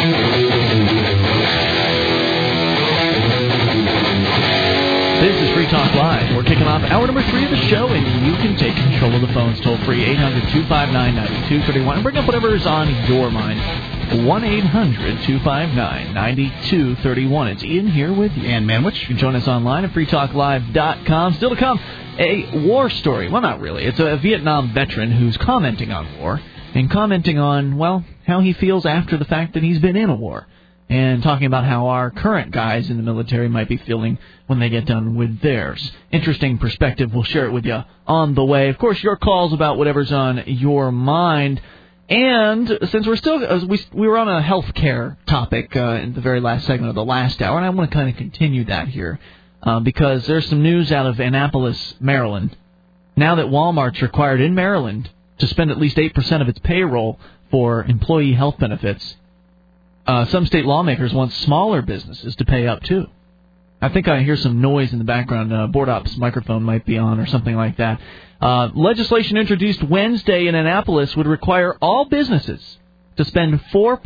This is Free Talk Live. We're kicking off hour number 3 of the show, and you can take control of the phones toll-free, 800-259-9231. Bring up whatever is on your mind, 1-800-259-9231. It's Ian here with you. And Manwich. You can join us online at freetalklive.com. Still to come, a war story. Well, not really. It's a Vietnam veteran who's commenting on war and commenting on, well, how he feels after the fact that he's been in a war. And talking about how our current guys in the military might be feeling when they get done with theirs. Interesting perspective. We'll share it with you on the way. Of course, your calls about whatever's on your mind. And since we're still, we were on a health care topic in the very last segment of the last hour, and I want to kind of continue that here because there's some news out of Annapolis, Maryland. Now that Walmart's required in Maryland to spend at least 8% of its payroll for employee health benefits, some state lawmakers want smaller businesses to pay up, too. I think I hear some noise in the background. Board Op's microphone might be on or something like that. Legislation introduced Wednesday in Annapolis would require all businesses to spend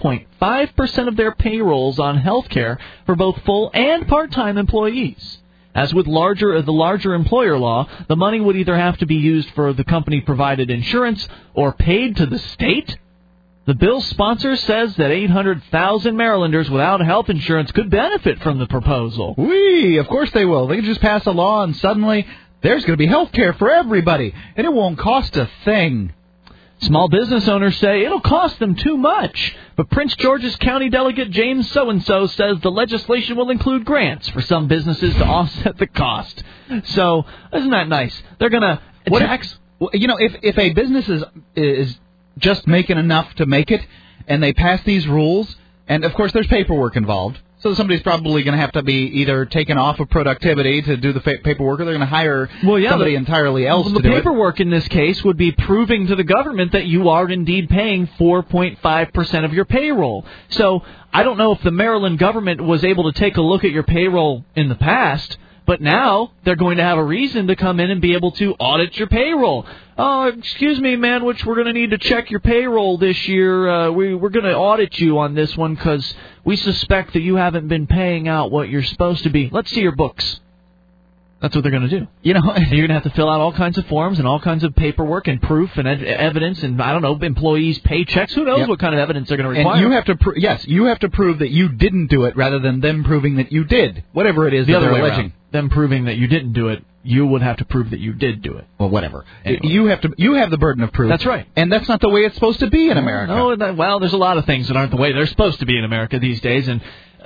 4.5% of their payrolls on health care for both full and part-time employees. As with the larger employer law, the money would either have to be used for the company-provided insurance or paid to the state. The bill's sponsor says that 800,000 Marylanders without health insurance could benefit from the proposal. Of course they will. They can just pass a law and suddenly there's going to be health care for everybody, and it won't cost a thing. Small business owners say it'll cost them too much, but Prince George's County Delegate James So-and-so says the legislation will include grants for some businesses to offset the cost. So, isn't that nice? They're going to tax... If a business is just making enough to make it, and they pass these rules, and of course there's paperwork involved, so somebody's probably going to have to be either taken off of productivity to do the paperwork, or they're going to hire somebody entirely else to do it. The paperwork in this case would be proving to the government that you are indeed paying 4.5% of your payroll. So I don't know if the Maryland government was able to take a look at your payroll in the past, but now they're going to have a reason to come in and be able to audit your payroll. Oh, excuse me, Manwich, we're going to need to check your payroll this year. We're going to audit you on this one because we suspect that you haven't been paying out what you're supposed to be. Let's see your books. That's what they're going to do. You're going to have to fill out all kinds of forms and all kinds of paperwork and proof and evidence and, I don't know, employees' paychecks. Who knows what kind of evidence they're going to require. And you have to you have to prove that you didn't do it rather than them proving that you did, whatever it is that they're alleging. Them proving that you didn't do it, you would have to prove that you did do it. Well, whatever. Anyway. You have the burden of proof. That's right. And that's not the way it's supposed to be in America. No, there's a lot of things that aren't the way they're supposed to be in America these days. And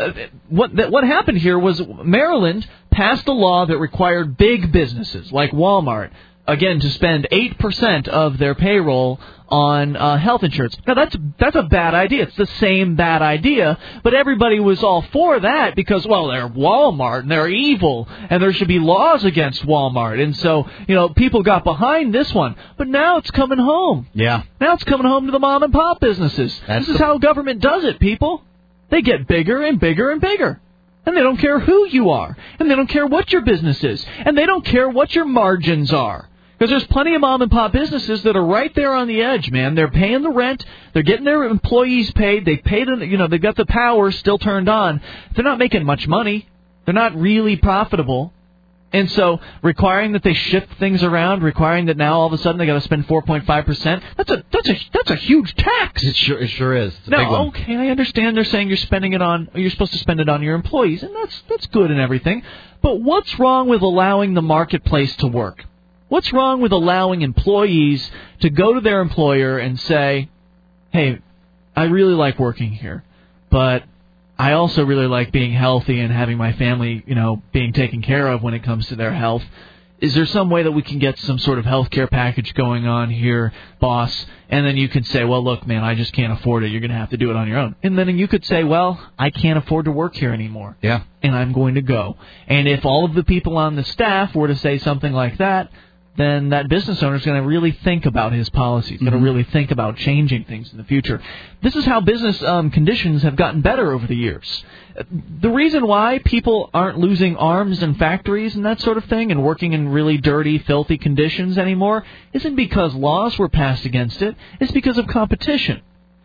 what happened here was Maryland passed a law that required big businesses like Walmart, again, to spend 8% of their payroll on health insurance. Now, that's a bad idea. It's the same bad idea, but everybody was all for that because, well, they're Walmart and they're evil, and there should be laws against Walmart. And so, people got behind this one. But now it's coming home. Yeah. Now it's coming home to the mom-and-pop businesses. This is how government does it, people. They get bigger and bigger and bigger. And they don't care who you are. And they don't care what your business is. And they don't care what your margins are. Because there's plenty of mom-and-pop businesses that are right there on the edge, man. They're paying the rent. They're getting their employees paid. They've paid, they've got the power still turned on. They're not making much money. They're not really profitable. And so requiring that they shift things around, requiring that now all of a sudden they got to spend 4.5%, that's a huge tax. It sure is. It's a big one. Okay, I understand they're saying you're supposed to spend it on your employees, and that's good and everything. But what's wrong with allowing the marketplace to work? What's wrong with allowing employees to go to their employer and say, hey, I really like working here, but I also really like being healthy and having my family, being taken care of when it comes to their health. Is there some way that we can get some sort of health care package going on here, boss? And then you could say, well, look, man, I just can't afford it. You're going to have to do it on your own. And then you could say, well, I can't afford to work here anymore. Yeah. And I'm going to go. And if all of the people on the staff were to say something like that, then that business owner is going to really think about his policies, going to really think about changing things in the future. This is how business conditions have gotten better over the years. The reason why people aren't losing arms in factories and that sort of thing and working in really dirty, filthy conditions anymore isn't because laws were passed against it. It's because of competition.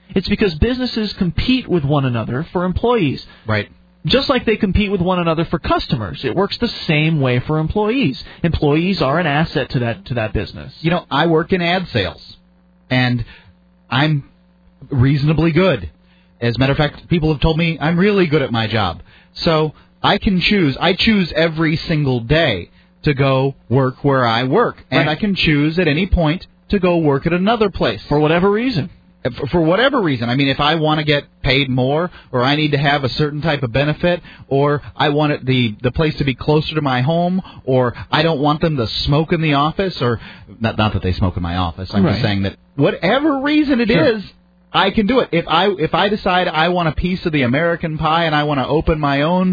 It's because businesses compete with one another for employees. Right. Just like they compete with one another for customers. It works the same way for employees. Employees are an asset to that business. You know, I work in ad sales, and I'm reasonably good. As a matter of fact, people have told me I'm really good at my job. So I can choose. I choose every single day to go work where I work. And Right. I can choose at any point to go work at another place. For whatever reason. For whatever reason. I mean, if I want to get paid more, or I need to have a certain type of benefit, or I want it, the place to be closer to my home, or I don't want them to smoke in the office, or not that they smoke in my office. I'm just saying that whatever reason it is, I can do it. If I decide I want a piece of the American pie and I want to open my own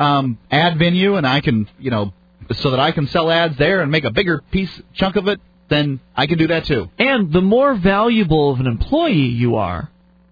ad venue, and I can, so that I can sell ads there and make a bigger chunk of it, then I can do that too. And the more valuable of an employee you are,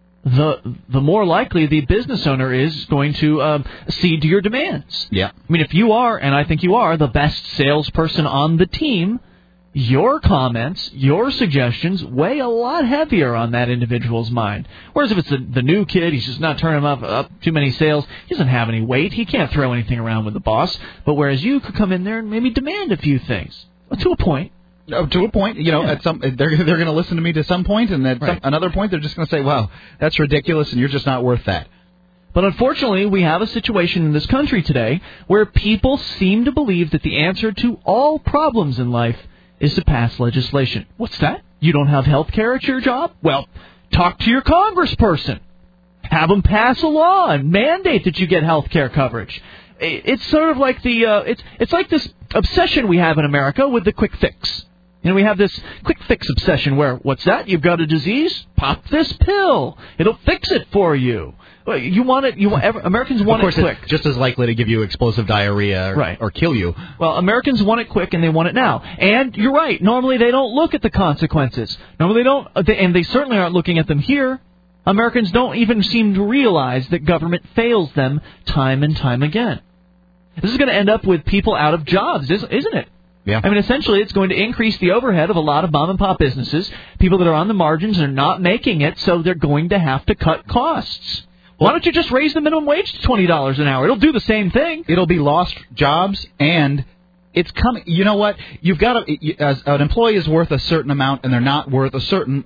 the more likely the business owner is going to cede to your demands. Yeah. I mean, if you are, and I think you are, the best salesperson on the team, your comments, your suggestions weigh a lot heavier on that individual's mind. Whereas if it's the new kid, he's just not turning up too many sales, he doesn't have any weight, he can't throw anything around with the boss. But whereas you could come in there and maybe demand a few things, to a point. To a point, at some they're going to listen to me to some point, and at another point they're just going to say, "Wow, that's ridiculous, and you're just not worth that." But unfortunately, we have a situation in this country today where people seem to believe that the answer to all problems in life is to pass legislation. What's that? You don't have health care at your job? Well, talk to your congressperson. Have them pass a law and mandate that you get health care coverage. It's sort of like it's like this obsession we have in America with the quick fix. We have this quick fix obsession where, what's that? You've got a disease? Pop this pill. It'll fix it for you. You want it. Americans want it quick. It's just as likely to give you explosive diarrhea or kill you. Well, Americans want it quick, and they want it now. And you're right. Normally, they don't look at the consequences. Normally, they don't, and they certainly aren't looking at them here. Americans don't even seem to realize that government fails them time and time again. This is going to end up with people out of jobs, isn't it? Yeah. I mean, essentially, it's going to increase the overhead of a lot of mom-and-pop businesses, people that are on the margins and are not making it, so they're going to have to cut costs. Why don't you just raise the minimum wage to $20 an hour? It'll do the same thing. It'll be lost jobs, and it's coming. You know what? You've got as an employee is worth a certain amount, and they're not worth a certain,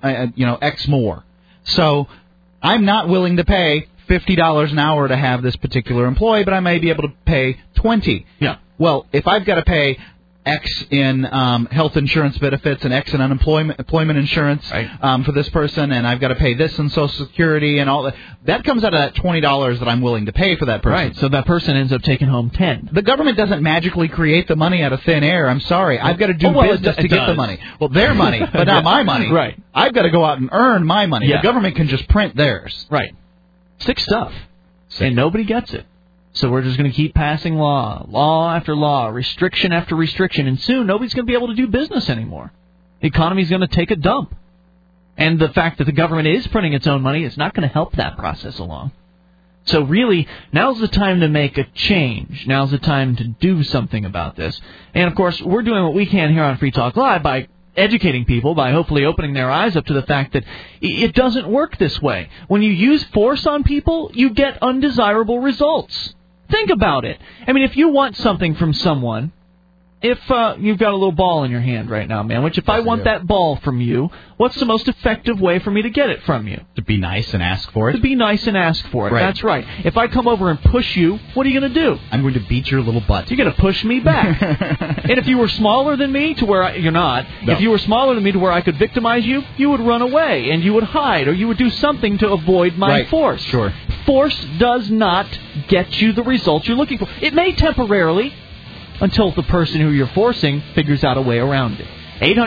X more. So I'm not willing to pay $50 an hour to have this particular employee, but I may be able to pay $20. Yeah. Well, if I've got to pay X in health insurance benefits and X in employment insurance for this person, and I've got to pay this in Social Security and all that. That comes out of that $20 that I'm willing to pay for that person. Right, so that person ends up taking home $10. The government doesn't magically create the money out of thin air. I'm sorry. I've got to do business to get the money. Well, their money, but not my money. Right. I've got to go out and earn my money. Yeah. The government can just print theirs. Right. Sick stuff. And nobody gets it. So we're just going to keep passing law after law, restriction after restriction, and soon nobody's going to be able to do business anymore. The economy's going to take a dump. And the fact that the government is printing its own money is not going to help that process along. So really, now's the time to make a change. Now's the time to do something about this. And, of course, we're doing what we can here on Free Talk Live by educating people, by hopefully opening their eyes up to the fact that it doesn't work this way. When you use force on people, you get undesirable results. Think about it. I mean, if you want something from someone, if you've got a little ball in your hand right now, man, which if I want that ball from you, what's the most effective way for me to get it from you? To be nice and ask for it. To be nice and ask for it. Right. That's right. If I come over and push you, what are you going to do? I'm going to beat your little butt. You're going to push me back. And if you were smaller than me to where you're not, no. If you were smaller than me to where I could victimize you, you would run away and you would hide or you would do something to avoid my force. Sure. Force does not get you the results you're looking for. It may temporarily, until the person who you're forcing figures out a way around it.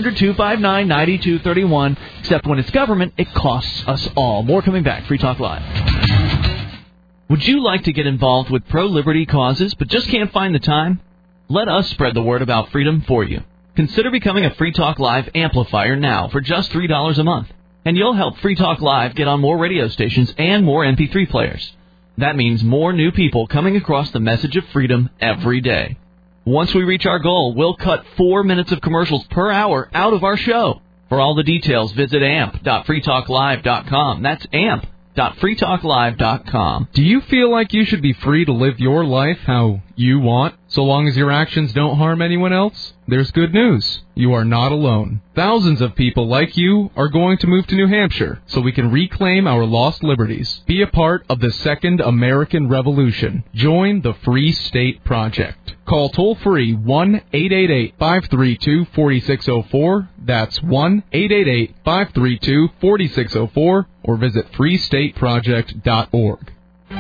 800-259-9231. Except when it's government, it costs us all. More coming back. Free Talk Live. Would you like to get involved with pro-liberty causes but just can't find the time? Let us spread the word about freedom for you. Consider becoming a Free Talk Live amplifier now for just $3 a month. And you'll help Free Talk Live get on more radio stations and more MP3 players. That means more new people coming across the message of freedom every day. Once we reach our goal, we'll cut 4 minutes of commercials per hour out of our show. For all the details, visit amp.freetalklive.com. That's amp.freetalklive.com. Do you feel like you should be free to live your life how you want, so long as your actions don't harm anyone else? There's good news. You are not alone. Thousands of people like you are going to move to New Hampshire so we can reclaim our lost liberties. Be a part of the Second American Revolution. Join the Free State Project. Call toll-free 1-888-532-4604. That's 1-888-532-4604. Or visit freestateproject.org.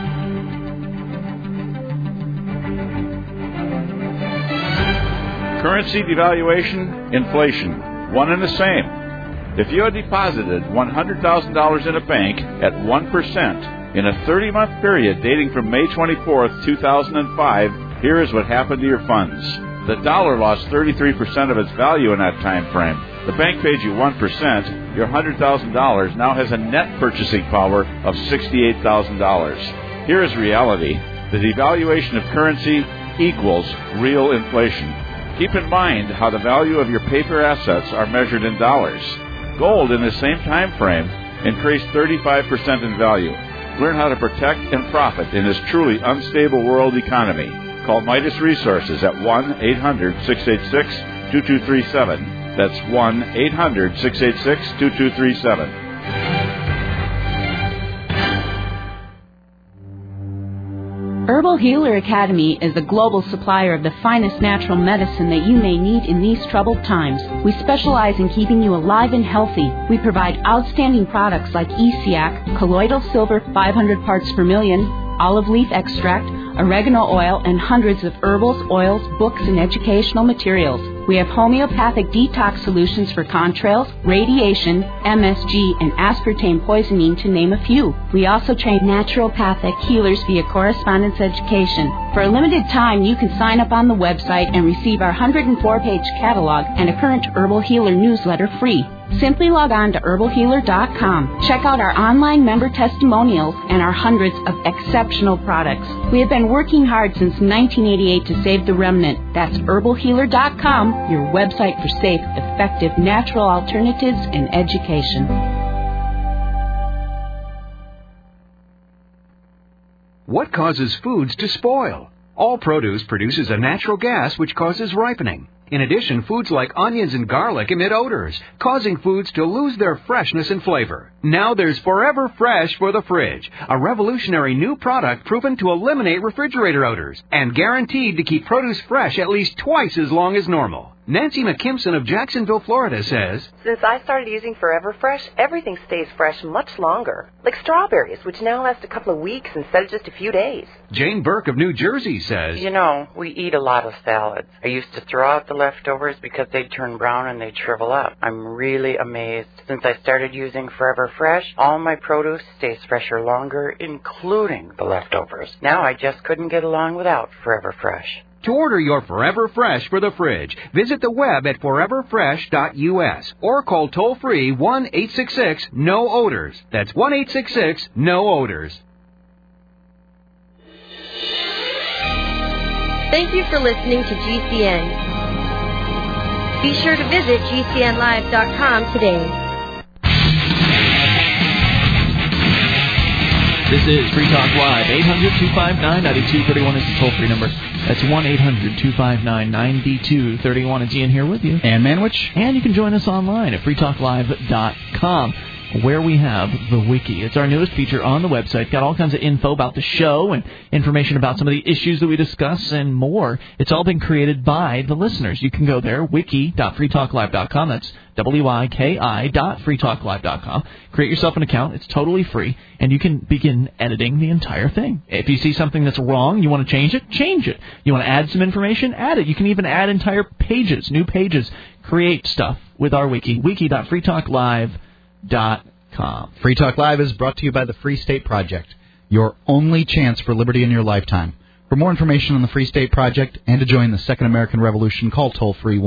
Currency devaluation, inflation, one and the same. If you had deposited $100,000 in a bank at 1% in a 30-month period dating from May 24th, 2005, here is what happened to your funds. The dollar lost 33% of its value in that time frame. The bank paid you 1%. Your $100,000 now has a net purchasing power of $68,000. Here is reality. The devaluation of currency equals real inflation. Keep in mind how the value of your paper assets are measured in dollars. Gold in the same time frame increased 35% in value. Learn how to protect and profit in this truly unstable world economy. Call Midas Resources at 1-800-686-2237. That's 1-800-686-2237. Herbal Healer Academy is a global supplier of the finest natural medicine that you may need in these troubled times. We specialize in keeping you alive and healthy. We provide outstanding products like ESIAC, colloidal silver 500 parts per million, olive leaf extract, oregano oil, and hundreds of herbals, oils, books, and educational materials. We have homeopathic detox solutions for contrails, radiation, MSG, and aspartame poisoning, to name a few. We also train naturopathic healers via correspondence education. For a limited time, you can sign up on the website and receive our 104-page catalog and a current Herbal Healer newsletter free. Simply log on to herbalhealer.com. Check out our online member testimonials and our hundreds of exceptional products. We have been working hard since 1988 to save the remnant. That's herbalhealer.com, your website for safe, effective, natural alternatives and education. What causes foods to spoil? All produce produces a natural gas which causes ripening. In addition, foods like onions and garlic emit odors, causing foods to lose their freshness and flavor. Now there's Forever Fresh for the fridge, a revolutionary new product proven to eliminate refrigerator odors and guaranteed to keep produce fresh at least twice as long as normal. Nancy McKimson of Jacksonville, Florida says, Since I started using Forever Fresh, everything stays fresh much longer. Like strawberries, which now last a couple of weeks instead of just a few days. Jane Burke of New Jersey says, You know, we eat a lot of salads. I used to throw out the leftovers because they'd turn brown and they'd shrivel up. I'm really amazed. Since I started using Forever Fresh, all my produce stays fresher longer, including the leftovers. Now I just couldn't get along without Forever Fresh. To order your Forever Fresh for the fridge, visit the web at foreverfresh.us or call toll-free 1-866-NO-ODORS. That's 1-866-NO-ODORS. Thank you for listening to GCN. Be sure to visit GCNlive.com today. This is Free Talk Live. 800-259-9231 is the toll-free number. That's 1-800-259-9231. It's Ian here with you. And Manwich. And you can join us online at freetalklive.com, where we have the Wiki. It's our newest feature on the website. Got all kinds of info about the show and information about some of the issues that we discuss and more. It's all been created by the listeners. You can go there, wiki.freetalklive.com. That's wiki.freetalklive.com. Create yourself an account. It's totally free, and you can begin editing the entire thing. If you see something that's wrong, you want to change it, change it. You want to add some information, add it. You can even add entire pages, new pages. Create stuff with our wiki, wiki.freetalklive.com. Free Talk Live is brought to you by the Free State Project, your only chance for liberty in your lifetime. For more information on the Free State Project and to join the Second American Revolution, call toll-free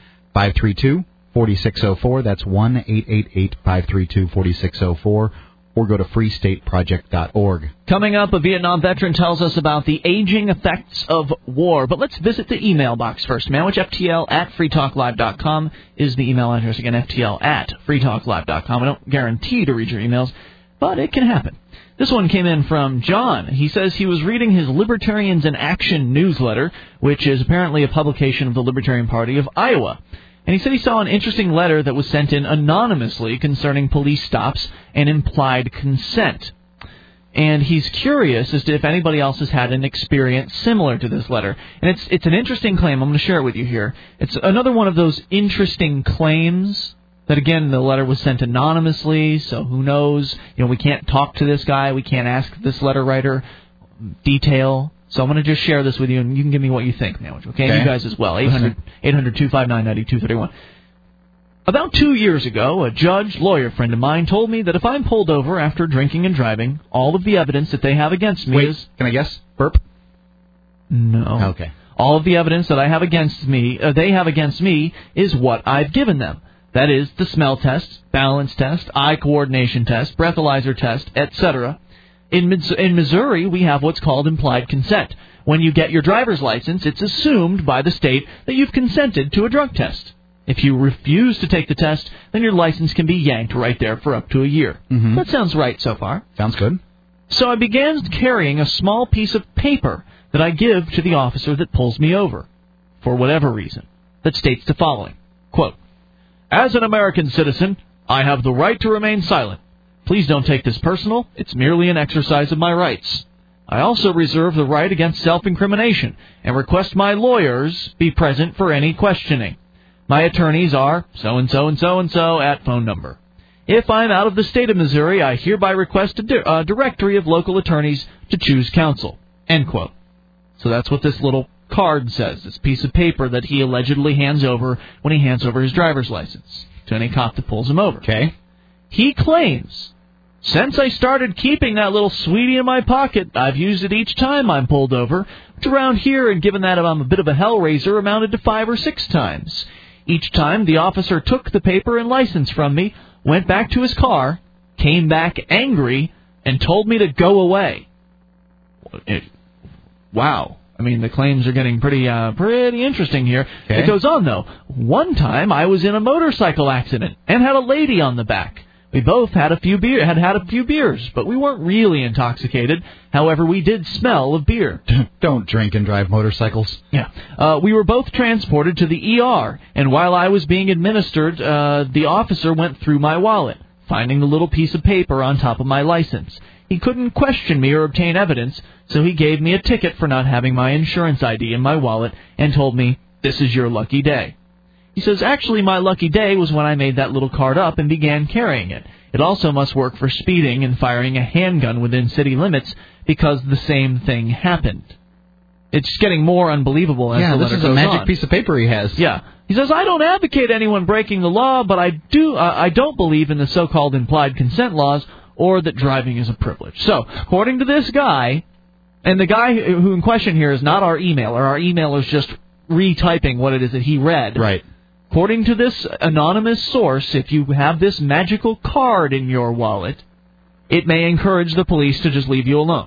1-888-532-4604. That's 1-888-532-4604. or go to freestateproject.org. Coming up, a Vietnam veteran tells us about the aging effects of war. But let's visit the email box first. ManwichFTL@freetalklive.com is the email address. Again, FTL@freetalklive.com. I don't guarantee to read your emails, but it can happen. This one came in from John. He says he was reading his Libertarians in Action newsletter, which is apparently a publication of the Libertarian Party of Iowa. And he said he saw an interesting letter that was sent in anonymously concerning police stops and implied consent. And he's curious as to if anybody else has had an experience similar to this letter. And it's an interesting claim. I'm going to share it with you here. It's another one of those interesting claims that, again, the letter was sent anonymously, so who knows? We can't talk to this guy. We can't ask this letter writer detail. So I'm going to just share this with you, and you can give me what you think, Manwich, okay? You guys as well, 800-259-9231. About 2 years ago, a lawyer friend of mine told me that if I'm pulled over after drinking and driving, all of the evidence that they have against me is... Can I guess? Burp? No. Okay. All of the evidence that I have against me, they have against me, is what I've given them. That is, the smell test, balance test, eye coordination test, breathalyzer test, etc. In Missouri, we have what's called implied consent. When you get your driver's license, it's assumed by the state that you've consented to a drug test. If you refuse to take the test, then your license can be yanked right there for up to a year. Mm-hmm. That sounds right so far. Sounds good. So I began carrying a small piece of paper that I give to the officer that pulls me over, for whatever reason, that states the following, quote, "As an American citizen, I have the right to remain silent. Please don't take this personal. It's merely an exercise of my rights. I also reserve the right against self-incrimination and request my lawyers be present for any questioning. My attorneys are so-and-so and so-and-so at phone number. If I'm out of the state of Missouri, I hereby request a directory of local attorneys to choose counsel." End quote. So that's what this little card says, this piece of paper that he allegedly hands over when he hands over his driver's license to any cop that pulls him over. Okay. He claims, since I started keeping that little sweetie in my pocket, I've used it each time I'm pulled over, which around here, and given that I'm a bit of a hellraiser, amounted to 5 or 6 times. Each time, the officer took the paper and license from me, went back to his car, came back angry, and told me to go away. Wow. I mean, the claims are getting pretty interesting here. Okay. It goes on, though. One time, I was in a motorcycle accident and had a lady on the back. We both had a few beers, but we weren't really intoxicated. However, we did smell of beer. Don't drink and drive motorcycles. Yeah. We were both transported to the ER, and while I was being administered, the officer went through my wallet, finding the little piece of paper on top of my license. He couldn't question me or obtain evidence, so he gave me a ticket for not having my insurance ID in my wallet and told me, "This is your lucky day." He says, actually, my lucky day was when I made that little card up and began carrying it. It also must work for speeding and firing a handgun within city limits because the same thing happened. It's getting more unbelievable as the letter goes on. Yeah, this is a magic piece of paper he has. Yeah. He says, I don't advocate anyone breaking the law, but I don't believe in the so-called implied consent laws or that driving is a privilege. So, according to this guy, and the guy who in question here is not our emailer. Our emailer is just retyping what it is that he read. Right. According to this anonymous source, if you have this magical card in your wallet, it may encourage the police to just leave you alone.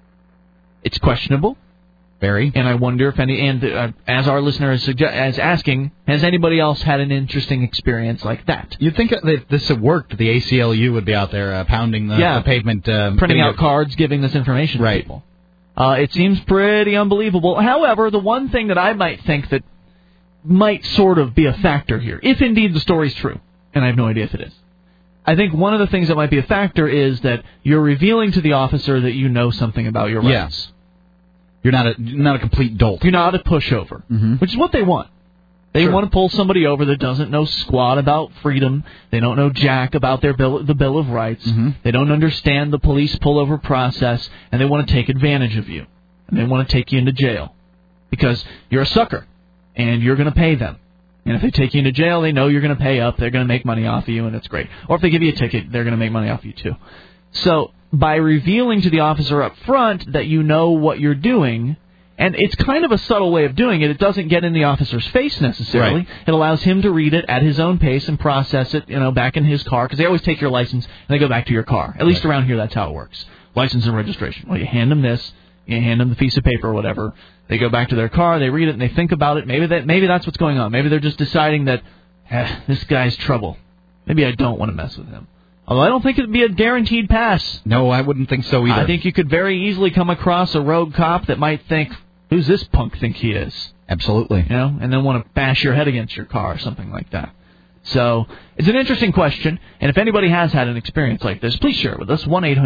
It's questionable. Very. And I wonder if as our listener is asking, has anybody else had an interesting experience like that? You'd think that if this had worked, the ACLU would be out there pounding the pavement. Printing out cards, giving this information to people. It seems pretty unbelievable. However, the one thing that I might think that might sort of be a factor here, if indeed the story's true, and I have no idea if it is. I think one of the things that might be a factor is that you're revealing to the officer that you know something about your rights. You're not a complete dolt. You're not a pushover, which is what they want. They want to pull somebody over that doesn't know squat about freedom. They don't know jack about the Bill of Rights. They don't understand the police pullover process, and they want to take advantage of you. And they want to take you into jail because you're a sucker, and you're going to pay them. And if they take you into jail, they know you're going to pay up. They're going to make money off of you, and it's great. Or if they give you a ticket, they're going to make money off of you, too. So by revealing to the officer up front that you know what you're doing, And it's kind of a subtle way of doing it. It doesn't get in the officer's face necessarily. Right. It allows him to read it at his own pace and process it, back in his car, because they always take your license and they go back to your car. At least around here, that's how it works. License and registration. Well, you hand them this, you hand them the piece of paper or whatever. They go back to their car, they read it, and they think about it. Maybe that's what's going on. Maybe they're just deciding that this guy's trouble. Maybe I don't want to mess with him. Although I don't think it would be a guaranteed pass. No, I wouldn't think so either. I think you could very easily come across a rogue cop that might think, who's this punk think he is? Absolutely. And then want to bash your head against your car or something like that. So it's an interesting question, and if anybody has had an experience like this, please share it with us,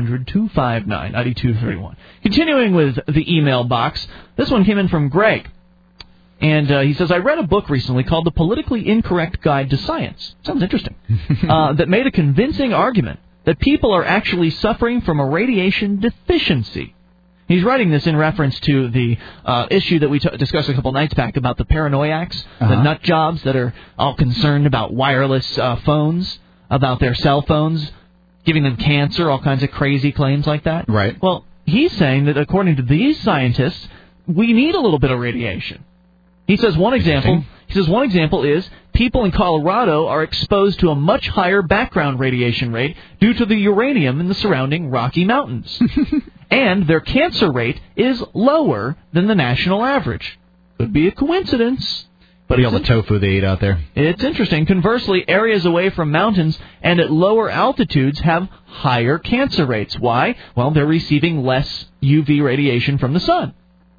1-800-259-9231. Continuing with the email box, this one came in from Greg. And he says, I read a book recently called The Politically Incorrect Guide to Science. Sounds interesting. That made a convincing argument that people are actually suffering from a radiation deficiency. He's writing this in reference to the issue that we discussed a couple nights back about the paranoiacs, the nut jobs that are all concerned about wireless phones, about their cell phones, giving them cancer, all kinds of crazy claims like that. Right. Well, he's saying that according to these scientists, we need a little bit of radiation. He says one example is people in Colorado are exposed to a much higher background radiation rate due to the uranium in the surrounding Rocky Mountains. And their cancer rate is lower than the national average. Could be a coincidence. But all the tofu they eat out there. It's interesting. Conversely, areas away from mountains and at lower altitudes have higher cancer rates. Why? Well, they're receiving less UV radiation from the sun.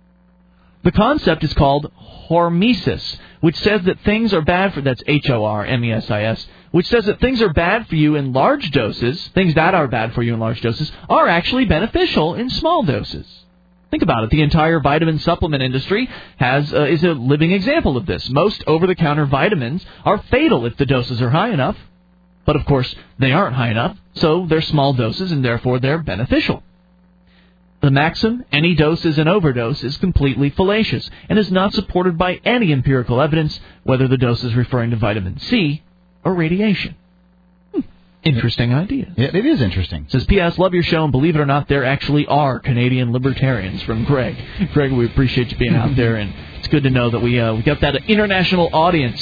The concept is called hormesis, which says that things are bad for, that's Hormesis, which says that things are bad for you in large doses, things that are bad for you in large doses, are actually beneficial in small doses. Think about it. The entire vitamin supplement industry is a living example of this. Most over-the-counter vitamins are fatal if the doses are high enough. But, of course, they aren't high enough, so they're small doses, and therefore they're beneficial. The maxim, any dose is an overdose, is completely fallacious and is not supported by any empirical evidence, whether the dose is referring to vitamin C or radiation. Interesting idea. Yeah, it is interesting. Says, P.S. Love your show, and believe it or not, there actually are Canadian libertarians, from Greg. Greg, we appreciate you being out there, and it's good to know that we got that international audience.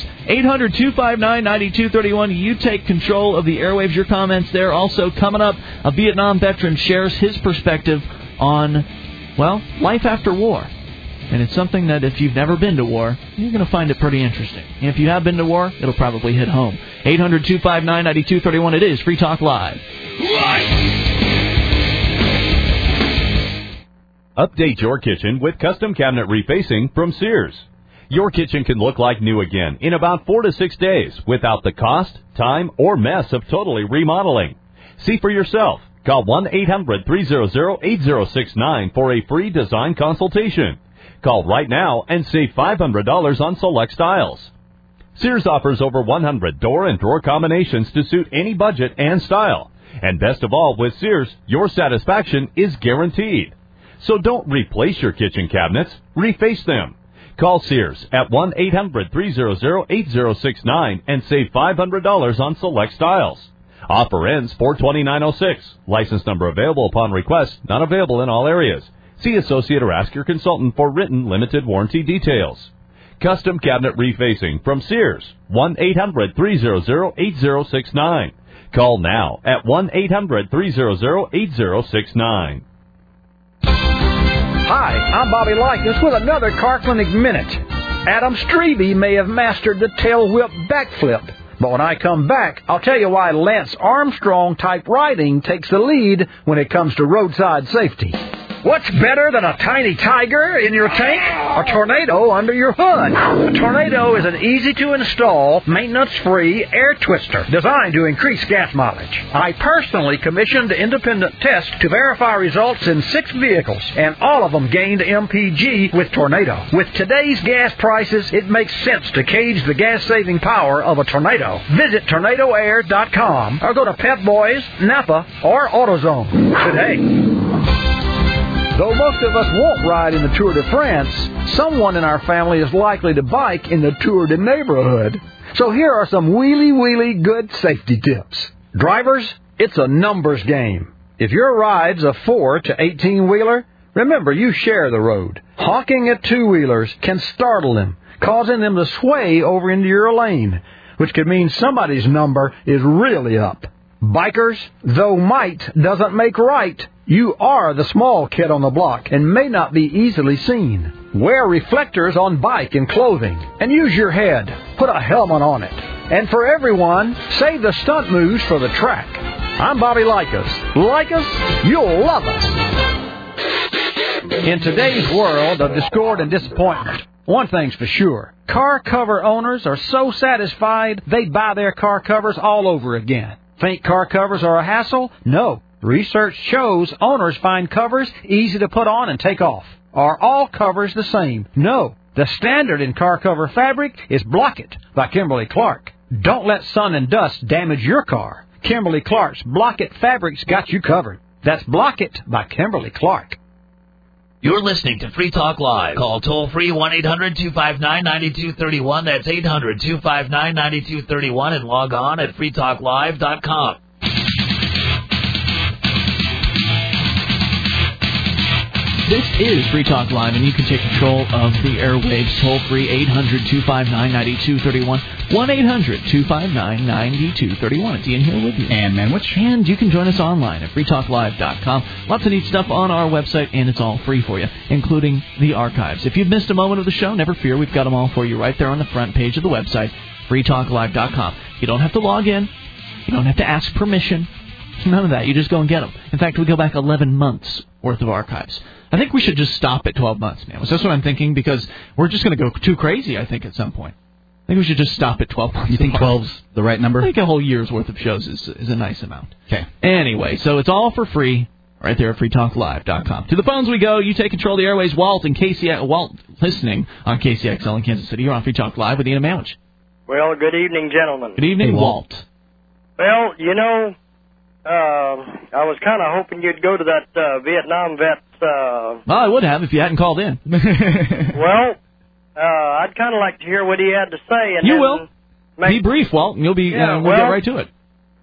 800-259-9231. You take control of the airwaves. Your comments there. Also, coming up, a Vietnam veteran shares his perspective on, well, life after war. And it's something that if you've never been to war, you're going to find it pretty interesting. And if you have been to war, it'll probably hit home. 800-259-9231. It is Free Talk Live. Update your kitchen with custom cabinet refacing from Sears. Your kitchen can look like new again in about 4 to 6 days without the cost, time, or mess of totally remodeling. See for yourself. Call 1-800-300-8069 for a free design consultation. Call right now and save $500 on select styles. Sears offers over 100 door and drawer combinations to suit any budget and style. And best of all, with Sears, your satisfaction is guaranteed. So don't replace your kitchen cabinets, reface them. Call Sears at 1-800-300-8069 and save $500 on select styles. Offer ends 4/29/06. License number available upon request. Not available in all areas. See associate or ask your consultant for written limited warranty details. Custom cabinet refacing from Sears. 1-800-300-8069. Call now at 1-800-300-8069. Hi, I'm Bobby Likeness with another Car Clinic Minute. Adam Strebe may have mastered the tail whip backflip. But when I come back, I'll tell you why Lance Armstrong-type riding takes the lead when it comes to roadside safety. What's better than a tiny tiger in your tank? A Tornado under your hood. A Tornado is an easy-to-install, maintenance-free air twister designed to increase gas mileage. I personally commissioned independent tests to verify results in 6 vehicles, and all of them gained MPG with Tornado. With today's gas prices, it makes sense to gauge the gas-saving power of a Tornado. Visit TornadoAir.com or go to Pep Boys, Napa, or AutoZone today. Though most of us won't ride in the Tour de France, someone in our family is likely to bike in the Tour de Neighborhood. So here are some wheelie good safety tips. Drivers, it's a numbers game. If your ride's a 4 to 18-wheeler, Remember, you share the road. Honking at two-wheelers can startle them, causing them to sway over into your lane, which could mean somebody's number is really up. Bikers, though might doesn't make right, you are the small kid on the block and may not be easily seen. Wear reflectors on bike and clothing, and use your head. Put a helmet on it. And for everyone, save the stunt moves for the track. I'm Bobby Likas. Like us, you'll love us. In today's world of discord and disappointment, one thing's for sure. Car cover owners are so satisfied they buy their car covers all over again. Think car covers are a hassle? No. Research shows owners find covers easy to put on and take off. Are all covers the same? No. The standard in car cover fabric is Block-It by Kimberly-Clark. Don't let sun and dust damage your car. Kimberly-Clark's Block-It fabrics got you covered. That's Block-It by Kimberly-Clark. You're listening to Free Talk Live. Call toll-free 1-800-259-9231. That's 800-259-9231 and log on at freetalklive.com. This is Free Talk Live, and you can take control of the airwaves toll-free 800-259-9231, 1-800-259-9231. It's Ian here with you. And Manwich. And you can join us online at freetalklive.com. Lots of neat stuff on our website, and it's all free for you, including the archives. If you've missed a moment of the show, never fear. We've got them all for you right there on the front page of the website, freetalklive.com. You don't have to log in. You don't have to ask permission. None of that. You just go and get them. In fact, we go back 11 months worth of archives. I think we should just stop at 12 months now. That's what I'm thinking, because we're just going to go too crazy, I think, at some point. I think we should just stop at 12 months. You think 12's the right number? I think a whole year's worth of shows is a nice amount. Okay. Anyway, so it's all for free right there at freetalklive.com. To the phones we go. You take control of the airways. Walt listening on KCXL in Kansas City. You're on Free Talk Live with Ian Manwich. Well, good evening, gentlemen. Good evening, Walt. Well, you know, I was kind of hoping you'd go to that Vietnam vet's... Well, I would have if you hadn't called in. Well, I'd kind of like to hear what he had to say. And you then will. Be brief, Walt, and you'll be. We'll get right to it.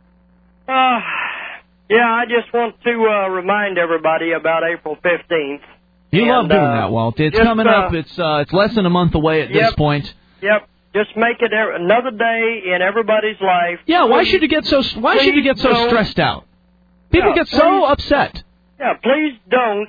Yeah, I just want to remind everybody about April 15th. You love doing that, Walt. It's coming up. It's less than a month away at this point. Yep. Just make it another day in everybody's life. Yeah. Why should you get so stressed out? People get so upset. Yeah. Please don't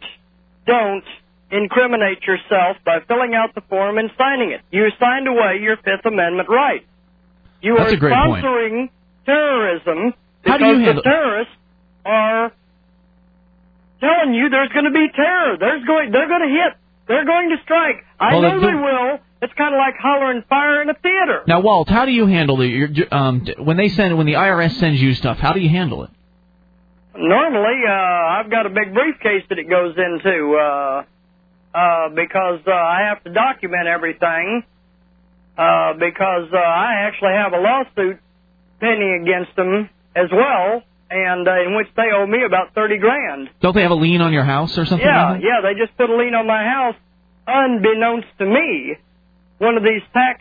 incriminate yourself by filling out the form and signing it. You signed away your Fifth Amendment right. You That's are a great sponsoring terrorism because the terrorists are telling you there's going to be terror. They're going to hit. They're going to strike. I know they will. It's kind of like hollering fire in a theater. Now, Walt, how do you handle it? When the IRS sends you stuff? How do you handle it? Normally, I've got a big briefcase that it goes into because I have to document everything because I actually have a lawsuit pending against them as well, and in which they owe me about $30,000. Don't they have a lien on your house or something? like that? Yeah, they just put a lien on my house, unbeknownst to me. One of these tax,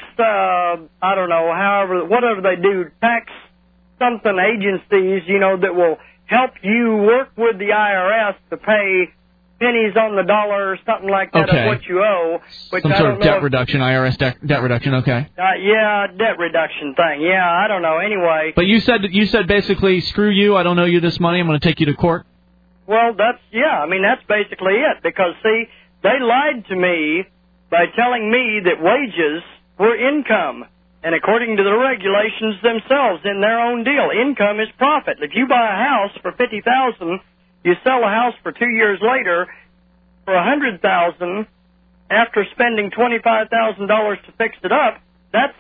whatever they do, tax something agencies, that will help you work with the IRS to pay pennies on the dollar or something like that of what you owe. Which Some sort of debt reduction, IRS debt reduction, okay. Debt reduction thing. Yeah, I don't know. Anyway. But you said basically, screw you, I don't owe you this money, I'm going to take you to court? Well, that's basically it. Because, see, they lied to me by telling me that wages were income. And according to the regulations themselves in their own deal, income is profit. If you buy a house for $50,000, you sell a house for 2 years later for $100,000 after spending $25,000 to fix it up, that's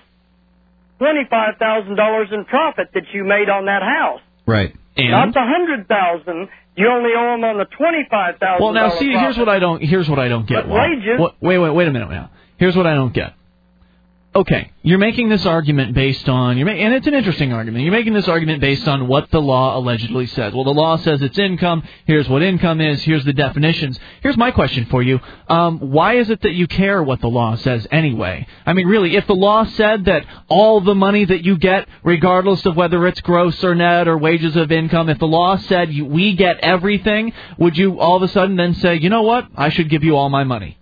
$25,000 in profit that you made on that house. Right. And? Not the $100,000. You only owe them on the $25,000. Well, now see, profit. Here's what I don't get. But wages. Wait a minute now. Here's what I don't get. okay, you're making this argument based on, and it's an interesting argument, you're making this argument based on what the law allegedly says. Well, the law says it's income, here's what income is, here's the definitions. Here's my question for you. Why is it that you care what the law says anyway? I mean, really, if the law said that all the money that you get, regardless of whether it's gross or net or wages of income, if the law said we get everything, would you all of a sudden then say, you know what, I should give you all my money?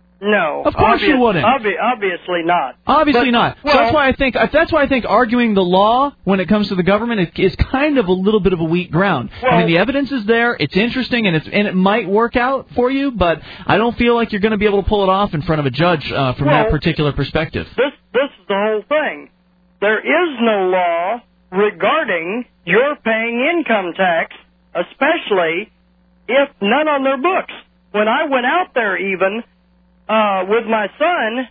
No, of course you wouldn't. Obviously not. Obviously but, not. Well, so that's why I think arguing the law when it comes to the government is kind of a little bit of a weak ground. Well, I mean, the evidence is there. It's interesting, and it might work out for you, but I don't feel like you're going to be able to pull it off in front of a judge from that particular perspective. This is the whole thing. There is no law regarding your paying income tax, especially if none on their books. When I went out there even with my son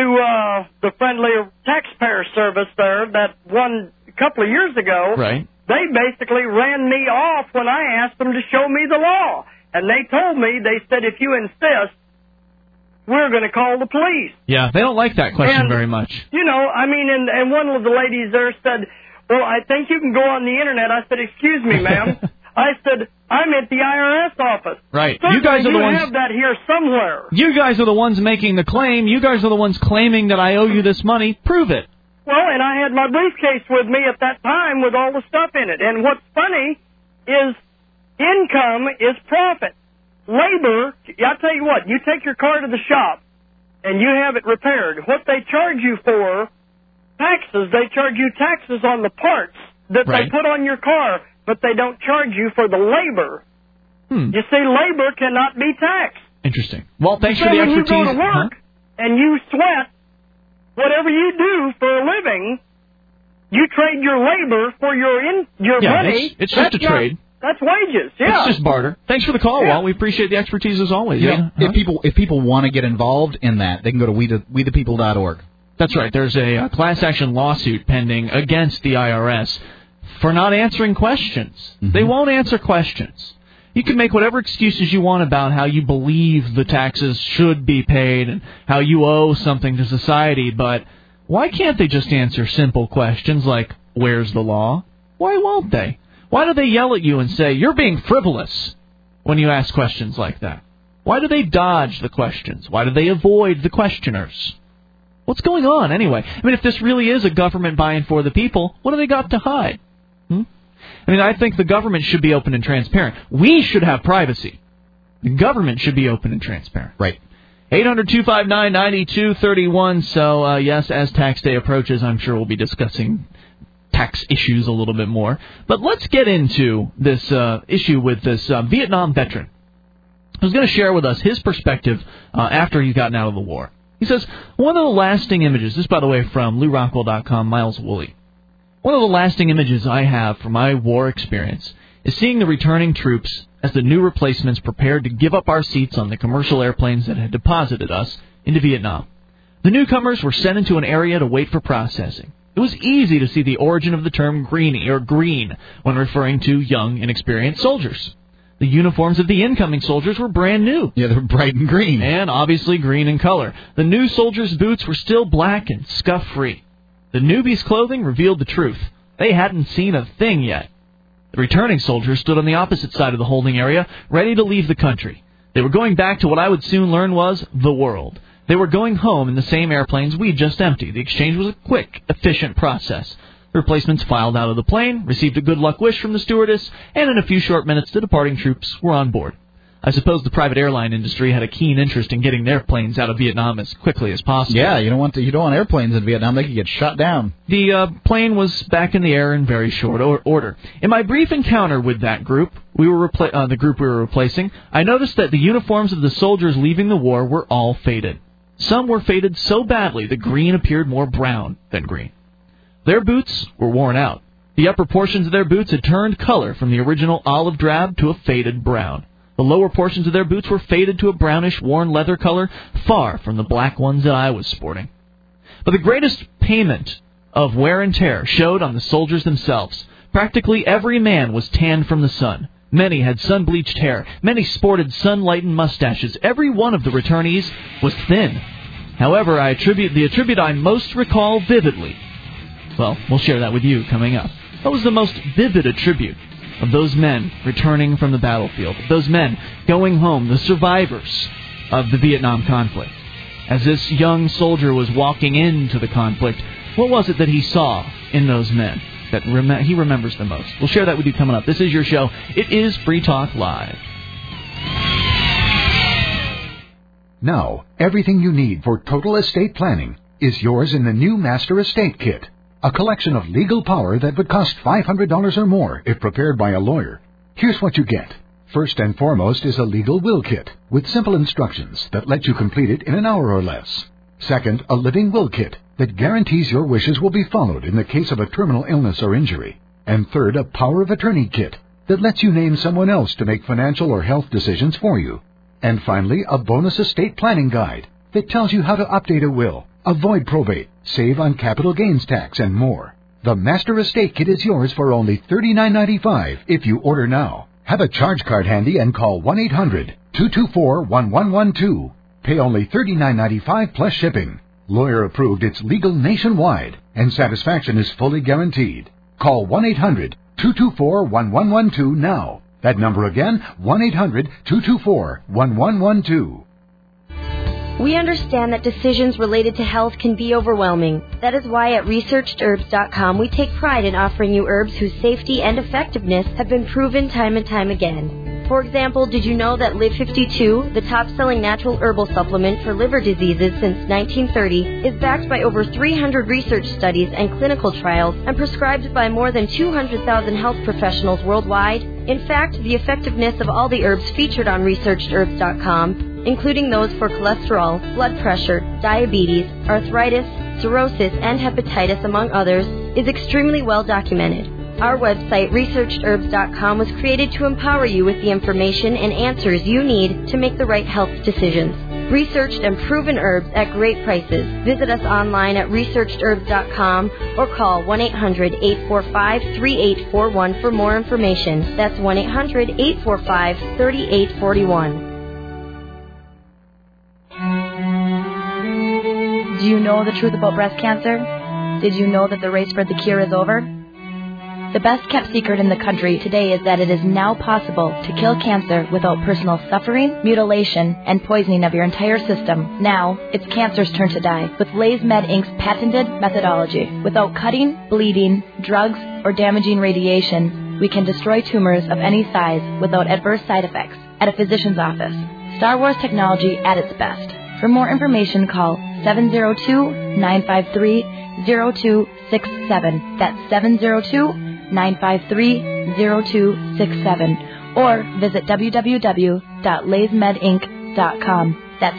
to the Friendly Taxpayer Service there, that one a couple of years ago, right. They basically ran me off when I asked them to show me the law. And they told me, they said, if you insist, we're going to call the police. Yeah, they don't like that question very much. You know, I mean, and one of the ladies there said, well, I think you can go on the Internet. I said, excuse me, ma'am. I said, I'm at the IRS office. Right. Certainly you guys are the ones. have that here somewhere. You guys are the ones making the claim. You guys are the ones claiming that I owe you this money. Prove it. Well, and I had my briefcase with me at that time with all the stuff in it. And what's funny is income is profit. Labor, I'll tell you what, you take your car to the shop and you have it repaired. What they charge you for, taxes, they charge you taxes on the parts that they put on your car, but they don't charge you for the labor. You see, labor cannot be taxed. Interesting. Well, thanks so for the when expertise. You go to work and you sweat, whatever you do for a living, you trade your labor for your money. It's just a trade. That's wages, yeah. It's just barter. Thanks for the call, Walt. We appreciate the expertise as always. Yeah. If people want to get involved in that, they can go to wethepeople.org. That's right. There's a class action lawsuit pending against the IRS for not answering questions. Mm-hmm. They won't answer questions. You can make whatever excuses you want about how you believe the taxes should be paid and how you owe something to society, but why can't they just answer simple questions like, where's the law? Why won't they? Why do they yell at you and say, you're being frivolous when you ask questions like that? Why do they dodge the questions? Why do they avoid the questioners? What's going on anyway? I mean, if this really is a government buying for the people, what do they got to hide? I mean, I think the government should be open and transparent. We should have privacy. The government should be open and transparent. Right. 800-259-9231. So, yes, as tax day approaches, I'm sure we'll be discussing tax issues a little bit more. But let's get into this issue with this Vietnam veteran who's going to share with us his perspective after he's gotten out of the war. He says, one of the lasting images, this, by the way, from LouRockwell.com, Miles Woolley. One of the lasting images I have from my war experience is seeing the returning troops as the new replacements prepared to give up our seats on the commercial airplanes that had deposited us into Vietnam. The newcomers were sent into an area to wait for processing. It was easy to see the origin of the term greenie or green when referring to young, inexperienced soldiers. The uniforms of the incoming soldiers were brand new. Yeah, they're bright and green. And obviously green in color. The new soldiers' boots were still black and scuff-free. The newbies' clothing revealed the truth. They hadn't seen a thing yet. The returning soldiers stood on the opposite side of the holding area, ready to leave the country. They were going back to what I would soon learn was the world. They were going home in the same airplanes we just emptied. The exchange was a quick, efficient process. The replacements filed out of the plane, received a good luck wish from the stewardess, and in a few short minutes the departing troops were on board. I suppose the private airline industry had a keen interest in getting their planes out of Vietnam as quickly as possible. Yeah, you don't want airplanes in Vietnam; they could get shot down. The plane was back in the air in very short order. In my brief encounter with that group, the group we were replacing, I noticed that the uniforms of the soldiers leaving the war were all faded. Some were faded so badly the green appeared more brown than green. Their boots were worn out. The upper portions of their boots had turned color from the original olive drab to a faded brown. The lower portions of their boots were faded to a brownish worn leather color, far from the black ones that I was sporting. But the greatest payment of wear and tear showed on the soldiers themselves. Practically every man was tanned from the sun. Many had sun-bleached hair. Many sported sun-lightened mustaches. Every one of the returnees was thin. However, the attribute I most recall vividly, well, we'll share that with you coming up. What was the most vivid attribute of those men returning from the battlefield, those men going home, the survivors of the Vietnam conflict? As this young soldier was walking into the conflict, what was it that he saw in those men that he remembers the most? We'll share that with you coming up. This is your show. It is Free Talk Live. Now, everything you need for total estate planning is yours in the new Master Estate Kit, a collection of legal power that would cost $500 or more if prepared by a lawyer. Here's what you get. First and foremost is a legal will kit with simple instructions that let you complete it in an hour or less. Second, a living will kit that guarantees your wishes will be followed in the case of a terminal illness or injury. And third, a power of attorney kit that lets you name someone else to make financial or health decisions for you. And finally, a bonus estate planning guide that tells you how to update a will, avoid probate, save on capital gains tax, and more. The Master Estate Kit is yours for only $39.95 if you order now. Have a charge card handy and call 1-800-224-1112. Pay only $39.95 plus shipping. Lawyer approved, it's legal nationwide, and satisfaction is fully guaranteed. Call 1-800-224-1112 now. That number again, 1-800-224-1112. We understand that decisions related to health can be overwhelming. That is why at ResearchedHerbs.com we take pride in offering you herbs whose safety and effectiveness have been proven time and time again. For example, did you know that Live 52, the top-selling natural herbal supplement for liver diseases since 1930, is backed by over 300 research studies and clinical trials and prescribed by more than 200,000 health professionals worldwide? In fact, the effectiveness of all the herbs featured on ResearchedHerbs.com, including those for cholesterol, blood pressure, diabetes, arthritis, cirrhosis, and hepatitis, among others, is extremely well documented. Our website, ResearchedHerbs.com, was created to empower you with the information and answers you need to make the right health decisions. Researched and proven herbs at great prices. Visit us online at ResearchedHerbs.com or call 1-800-845-3841 for more information. That's 1-800-845-3841. Do you know the truth about breast cancer? Did you know that the race for the cure is over? The best kept secret in the country today is that it is now possible to kill cancer without personal suffering, mutilation, and poisoning of your entire system. Now, it's cancer's turn to die with LazeMed Inc.'s patented methodology. Without cutting, bleeding, drugs, or damaging radiation, we can destroy tumors of any size without adverse side effects at a physician's office. Star Wars technology at its best. For more information, call 702-953-0267. That's 702-953-0267. Or visit www.lazemedinc.com. That's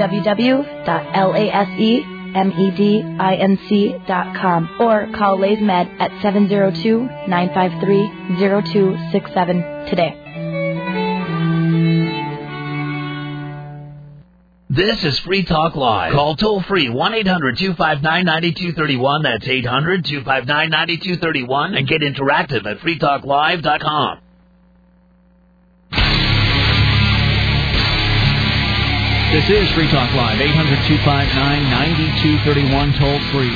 www.lazemedinc.com. Or call LazeMed at 702-953-0267 today. This is Free Talk Live. Call toll-free 1-800-259-9231. That's 800-259-9231. And get interactive at freetalklive.com. This is Free Talk Live. 800-259-9231. Toll-free.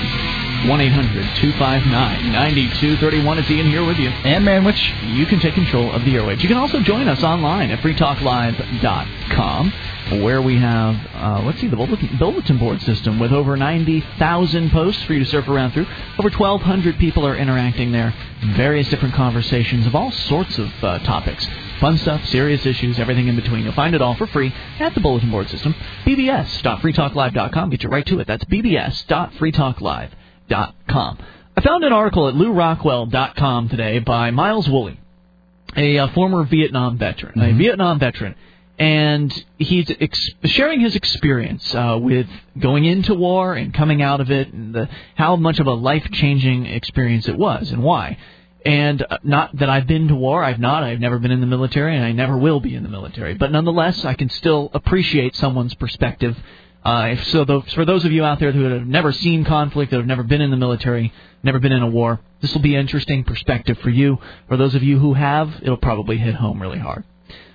1-800-259-9231. It's Ian here with you. And Manwich. You can take control of the airwaves. You can also join us online at freetalklive.com, where we have, the bulletin board system with over 90,000 posts for you to surf around through. Over 1,200 people are interacting there. Various different conversations of all sorts of topics. Fun stuff, serious issues, everything in between. You'll find it all for free at the bulletin board system. bbs.freetalklive.com. Get you right to it. That's bbs.freetalklive.com. I found an article at LouRockwell.com today by Miles Woolley, a former Vietnam veteran, and he's sharing his experience with going into war and coming out of it, and how much of a life-changing experience it was and why. And not that I've been to war, I've never been in the military, and I never will be in the military. But nonetheless, I can still appreciate someone's perspective. For those of you out there who have never seen conflict, that have never been in the military, never been in a war, this will be an interesting perspective for you. For those of you who have, it'll probably hit home really hard.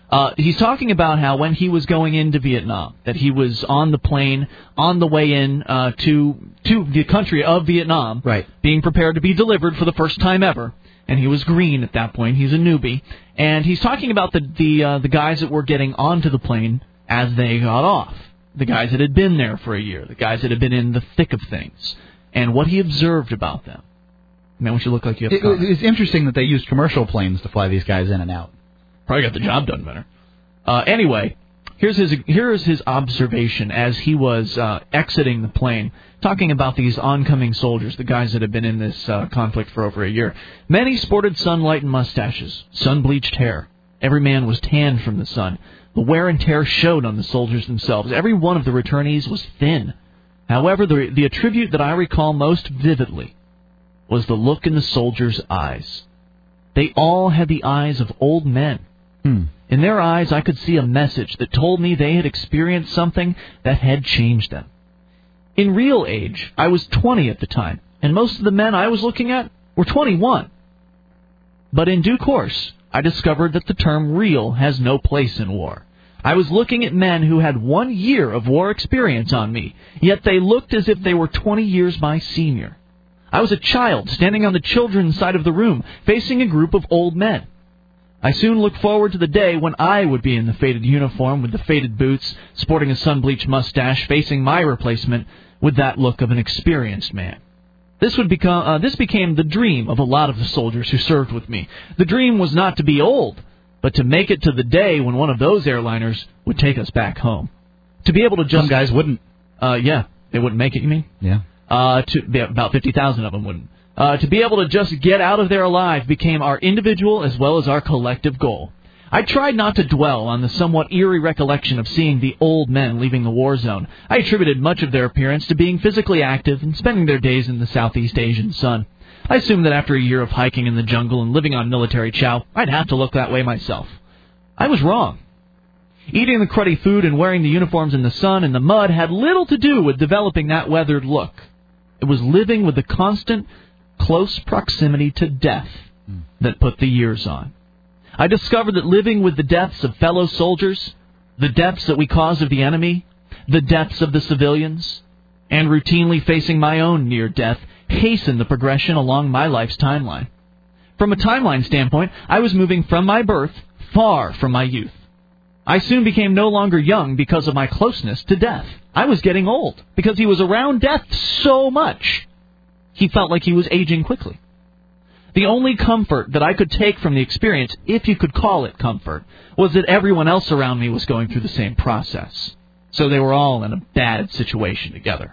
He's talking about how when he was going into Vietnam, that he was on the plane on the way in to the country of Vietnam, right, being prepared to be delivered for the first time ever. And he was green at that point. He's a newbie. And he's talking about the guys that were getting onto the plane as they got off, the guys that had been there for a year, the guys that had been in the thick of things, and what he observed about them. Man, what you look like you have It's interesting that they used commercial planes to fly these guys in and out. Probably got the job done better. Anyway, here is his observation as he was exiting the plane, talking about these oncoming soldiers, the guys that have been in this conflict for over a year. Many sported sunlight and mustaches, sun-bleached hair. Every man was tanned from the sun. The wear and tear showed on the soldiers themselves. Every one of the returnees was thin. However, the attribute that I recall most vividly was the look in the soldiers' eyes. They all had the eyes of old men. In their eyes, I could see a message that told me they had experienced something that had changed them. In real age, I was 20 at the time, and most of the men I was looking at were 21. But in due course, I discovered that the term real has no place in war. I was looking at men who had 1 year of war experience on me, yet they looked as if they were 20 years my senior. I was a child standing on the children's side of the room, facing a group of old men. I soon looked forward to the day when I would be in the faded uniform with the faded boots, sporting a sun-bleached mustache, facing my replacement with that look of an experienced man. This became the dream of a lot of the soldiers who served with me. The dream was not to be old, but to make it to the day when one of those airliners would take us back home. To be able to just... Some guys wouldn't. Yeah, they wouldn't make it, you mean? Yeah. About 50,000 of them wouldn't. To be able to just get out of there alive became our individual as well as our collective goal. I tried not to dwell on the somewhat eerie recollection of seeing the old men leaving the war zone. I attributed much of their appearance to being physically active and spending their days in the Southeast Asian sun. I assumed that after a year of hiking in the jungle and living on military chow, I'd have to look that way myself. I was wrong. Eating the cruddy food and wearing the uniforms in the sun and the mud had little to do with developing that weathered look. It was living with the constant, close proximity to death that put the years on. I discovered that living with the deaths of fellow soldiers, the deaths that we caused of the enemy, the deaths of the civilians, and routinely facing my own near death hastened the progression along my life's timeline. From a timeline standpoint, I was moving from my birth far from my youth. I soon became no longer young because of my closeness to death. I was getting old because he was around death so much. He felt like he was aging quickly. The only comfort that I could take from the experience, if you could call it comfort, was that everyone else around me was going through the same process. So they were all in a bad situation together.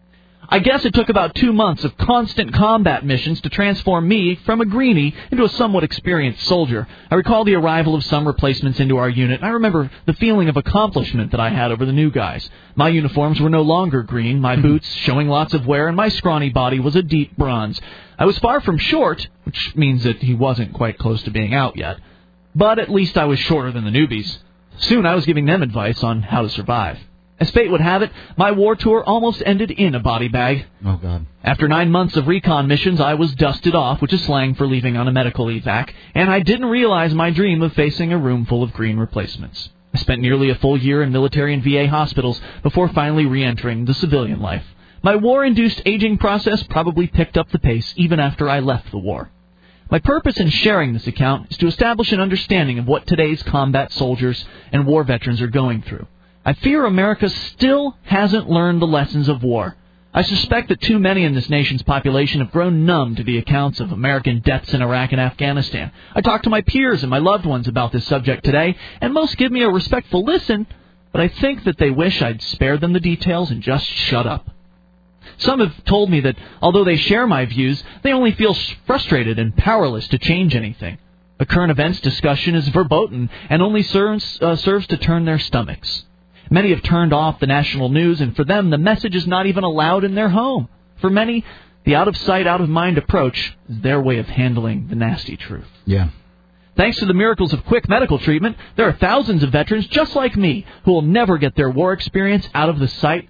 I guess it took about 2 months of constant combat missions to transform me from a greenie into a somewhat experienced soldier. I recall the arrival of some replacements into our unit, and I remember the feeling of accomplishment that I had over the new guys. My uniforms were no longer green, my boots showing lots of wear, and my scrawny body was a deep bronze. I was far from short, which means that he wasn't quite close to being out yet. But at least I was shorter than the newbies. Soon I was giving them advice on how to survive. As fate would have it, my war tour almost ended in a body bag. Oh, God. After 9 months of recon missions, I was dusted off, which is slang for leaving on a medical evac, and I didn't realize my dream of facing a room full of green replacements. I spent nearly a full year in military and VA hospitals before finally re-entering the civilian life. My war-induced aging process probably picked up the pace even after I left the war. My purpose in sharing this account is to establish an understanding of what today's combat soldiers and war veterans are going through. I fear America still hasn't learned the lessons of war. I suspect that too many in this nation's population have grown numb to the accounts of American deaths in Iraq and Afghanistan. I talked to my peers and my loved ones about this subject today, and most give me a respectful listen, but I think that they wish I'd spared them the details and just shut up. Some have told me that although they share my views, they only feel frustrated and powerless to change anything. A current events discussion is verboten and only serves to turn their stomachs. Many have turned off the national news, and for them, the message is not even allowed in their home. For many, the out-of-sight, out-of-mind approach is their way of handling the nasty truth. Yeah. Thanks to the miracles of quick medical treatment, there are thousands of veterans just like me who will never get their war experience out of their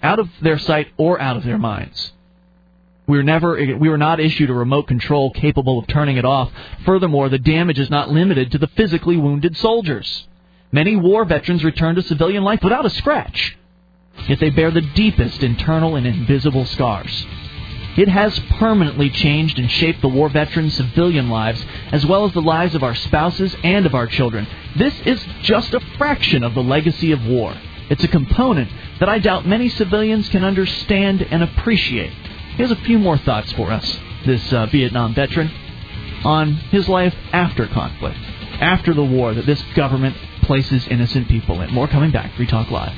sight, or out of their minds. We were not issued a remote control capable of turning it off. Furthermore, the damage is not limited to the physically wounded soldiers. Many war veterans return to civilian life without a scratch, yet they bear the deepest internal and invisible scars. It has permanently changed and shaped the war veterans' civilian lives, as well as the lives of our spouses and of our children. This is just a fraction of the legacy of war. It's a component that I doubt many civilians can understand and appreciate. Here's a few more thoughts for us, this Vietnam veteran, on his life after conflict, after the war that this government places innocent people in. More coming back. Free Talk Live.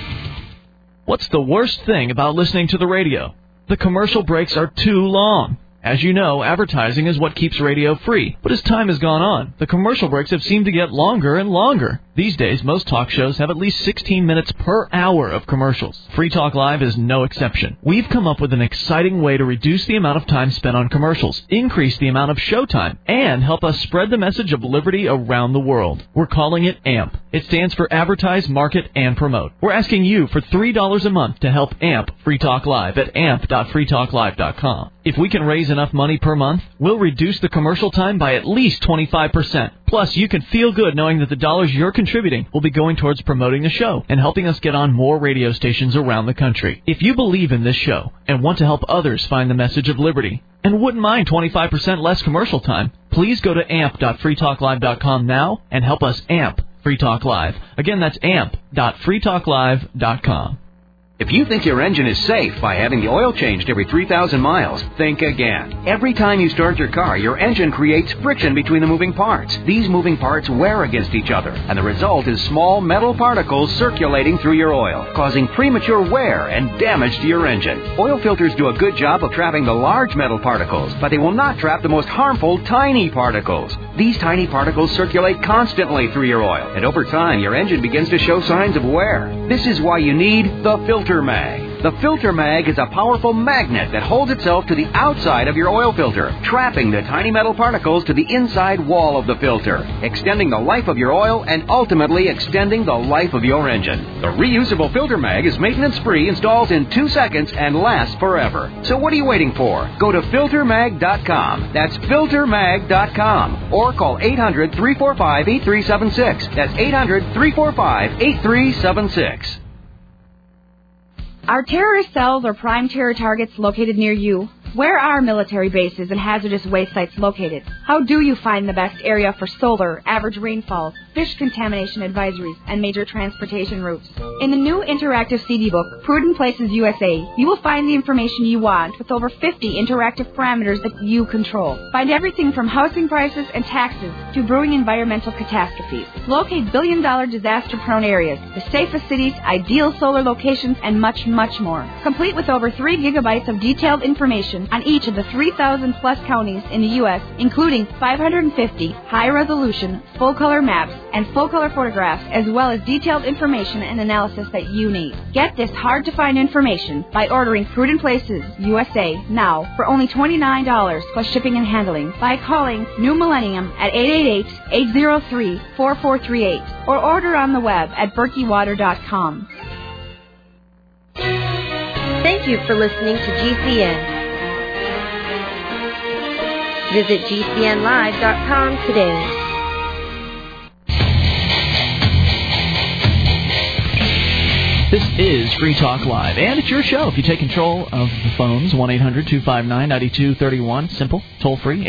What's the worst thing about listening to the radio? The commercial breaks are too long. As you know, advertising is what keeps radio free. But as time has gone on, the commercial breaks have seemed to get longer and longer. These days, most talk shows have at least 16 minutes per hour of commercials. Free Talk Live is no exception. We've come up with an exciting way to reduce the amount of time spent on commercials, increase the amount of showtime, and help us spread the message of liberty around the world. We're calling it AMP. It stands for Advertise, Market, and Promote. We're asking you for $3 a month to help AMP Free Talk Live at amp.freetalklive.com. If we can raise enough money per month, we'll reduce the commercial time by at least 25%. Plus, you can feel good knowing that the dollars you're contributing will be going towards promoting the show and helping us get on more radio stations around the country. If you believe in this show and want to help others find the message of liberty and wouldn't mind 25% less commercial time, please go to amp.freetalklive.com now and help us amp Free Talk Live. Again, that's amp.freetalklive.com. If you think your engine is safe by having the oil changed every 3,000 miles, think again. Every time you start your car, your engine creates friction between the moving parts. These moving parts wear against each other, and the result is small metal particles circulating through your oil, causing premature wear and damage to your engine. Oil filters do a good job of trapping the large metal particles, but they will not trap the most harmful tiny particles. These tiny particles circulate constantly through your oil, and over time, your engine begins to show signs of wear. This is why you need the Filter Mag. The Filter Mag is a powerful magnet that holds itself to the outside of your oil filter, trapping the tiny metal particles to the inside wall of the filter, extending the life of your oil and ultimately extending the life of your engine. The reusable Filter Mag is maintenance-free, installs in 2 seconds, and lasts forever. So what are you waiting for? Go to filtermag.com. That's filtermag.com. Or call 800-345-8376. That's 800-345-8376. Are terrorist cells or prime terror targets located near you? Where are military bases and hazardous waste sites located? How do you find the best area for solar, average rainfalls, fish contamination advisories, and major transportation routes? In the new interactive CD book, Prudent Places USA, you will find the information you want with over 50 interactive parameters that you control. Find everything from housing prices and taxes to brewing environmental catastrophes. Locate billion-dollar disaster-prone areas, the safest cities, ideal solar locations, and much, much more. Complete with over 3 gigabytes of detailed information on each of the 3,000-plus counties in the U.S., including 550 high-resolution, full-color maps and full-color photographs, as well as detailed information and analysis that you need. Get this hard-to-find information by ordering Prudent Places USA now for only $29 plus shipping and handling by calling New Millennium at 888-803-4438 or order on the web at berkeywater.com. Thank you for listening to GCN. Visit GCNlive.com today. This is Free Talk Live, and it's your show if you take control of the phones. 1-800-259-9231. Simple, toll-free,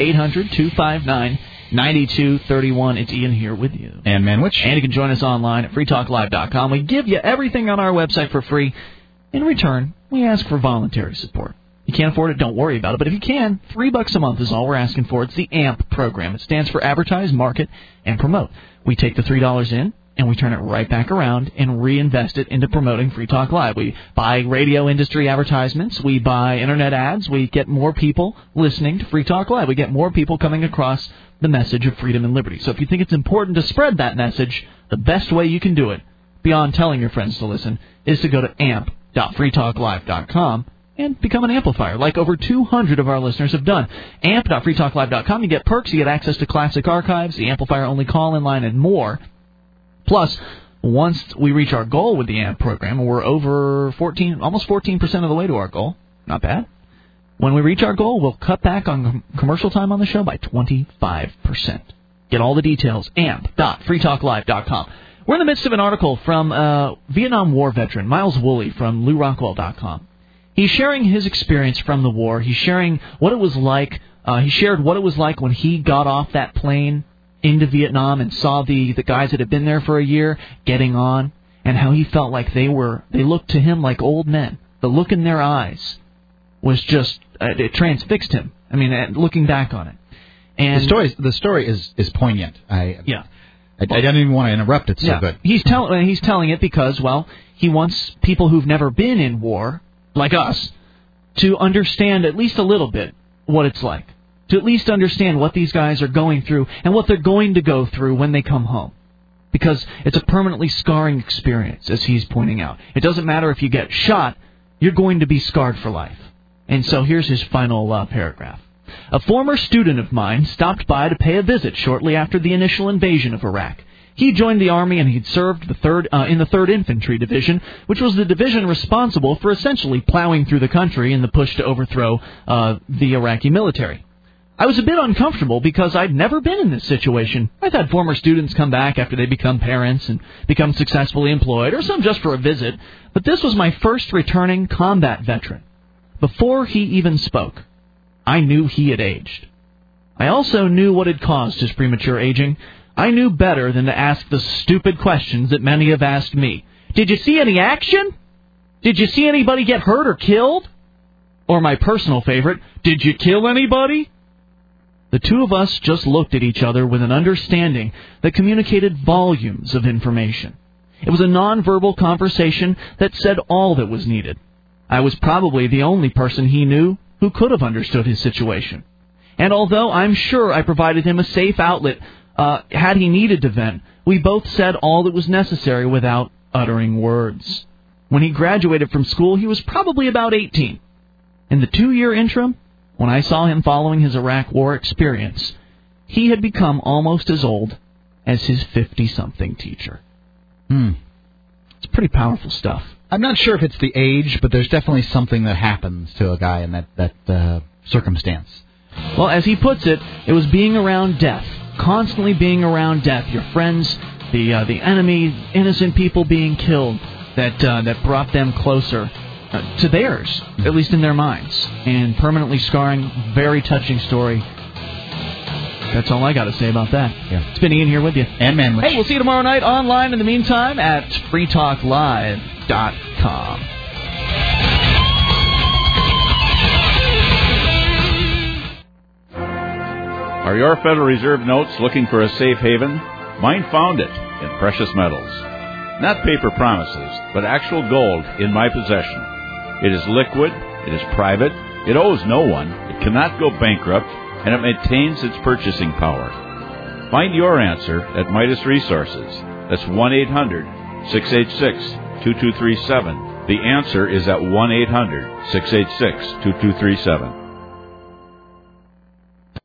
800-259-9231. It's Ian here with you. And Manwich. And you can join us online at freetalklive.com. We give you everything on our website for free. In return, we ask for voluntary support. You can't afford it, don't worry about it. But if you can, $3 a month is all we're asking for. It's the AMP program. It stands for Advertise, Market, and Promote. We take the $3 in, and we turn it right back around and reinvest it into promoting Free Talk Live. We buy radio industry advertisements. We buy Internet ads. We get more people listening to Free Talk Live. We get more people coming across the message of freedom and liberty. So if you think it's important to spread that message, the best way you can do it, beyond telling your friends to listen, is to go to amp.freetalklive.com and become an amplifier, like over 200 of our listeners have done. amp.freetalklive.com, you get perks, you get access to classic archives, the amplifier-only call-in line, and more. Plus, once we reach our goal with the AMP program, and we're over almost 14% of the way to our goal, not bad. When we reach our goal, we'll cut back on commercial time on the show by 25%. Get all the details, amp.freetalklive.com. We're in the midst of an article from Vietnam War veteran Miles Woolley from LouRockwell.com. He's sharing his experience from the war. He's sharing what it was like. He shared what it was like when he got off that plane into Vietnam and saw the guys that had been there for a year getting on, and how he felt like they looked to him like old men. The look in their eyes was just it transfixed him. I mean, looking back on it. And the story is poignant. I don't even want to interrupt. It's so good. He's telling it because, well, he wants people who've never been in war, like us, to understand at least a little bit what it's like. To at least understand what these guys are going through and what they're going to go through when they come home. Because it's a permanently scarring experience, as he's pointing out. It doesn't matter if you get shot, you're going to be scarred for life. And so here's his final paragraph. A former student of mine stopped by to pay a visit shortly after the initial invasion of Iraq. He joined the Army and he'd served in the 3rd Infantry Division, which was the division responsible for essentially plowing through the country in the push to overthrow the Iraqi military. I was a bit uncomfortable because I'd never been in this situation. I've had former students come back after they become parents and become successfully employed, or some just for a visit, but this was my first returning combat veteran. Before he even spoke, I knew he had aged. I also knew what had caused his premature aging. I knew better than to ask the stupid questions that many have asked me. Did you see any action? Did you see anybody get hurt or killed? Or my personal favorite, did you kill anybody? The two of us just looked at each other with an understanding that communicated volumes of information. It was a nonverbal conversation that said all that was needed. I was probably the only person he knew who could have understood his situation. And although I'm sure I provided him a safe outlet had he needed to vent, we both said all that was necessary without uttering words. When he graduated from school, he was probably about 18. In the 2-year interim, when I saw him following his Iraq War experience, he had become almost as old as his 50-something teacher. It's pretty powerful stuff. I'm not sure if it's the age, but there's definitely something that happens to a guy in that circumstance. Well, as he puts it, it was being around death, constantly being around death. Your friends, the enemy, innocent people being killed, that brought them closer to theirs, at least in their minds, and permanently scarring. Very touching story. That's all I got to say about that. Yeah. It's been Ian here with you. And Manwich. Hey, we'll see you tomorrow night online in the meantime at freetalklive.com. Are your Federal Reserve notes looking for a safe haven? Mine found it in precious metals. Not paper promises, but actual gold in my possession. It is liquid, it is private, it owes no one, it cannot go bankrupt, and it maintains its purchasing power. Find your answer at Midas Resources. That's 1-800-686-2237. The answer is at 1-800-686-2237.